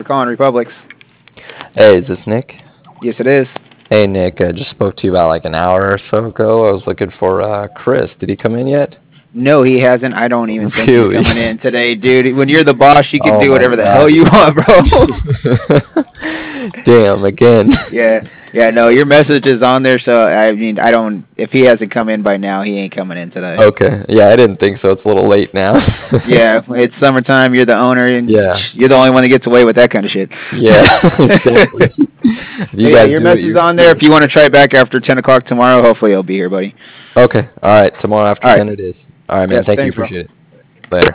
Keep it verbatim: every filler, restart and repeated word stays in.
calling Republics. Hey, is this Nick? Yes, it is. Hey, Nick. I just spoke to you about like an hour or so ago. I was looking for uh, Chris. Did he come in yet? No, he hasn't. I don't even think he's Really? coming in today, dude. When you're the boss, you can Oh do my whatever the hell God. you want, bro. Damn, again. Yeah, yeah. No, your message is on there, so I mean, I don't. If he hasn't come in by now, he ain't coming in today. Okay. Yeah, I didn't think so. It's a little late now. Yeah, it's summertime. You're the owner, and Yeah. you're the only one that gets away with that kind of shit. Yeah, exactly. If you But yeah, guys your do it, message is you're on there. If cool. you want to try back after ten o'clock tomorrow, hopefully he'll be here, buddy. Okay. All right. Tomorrow after All right. ten it is. All right, man. Yes, Thank you. thanks, bro. Appreciate it.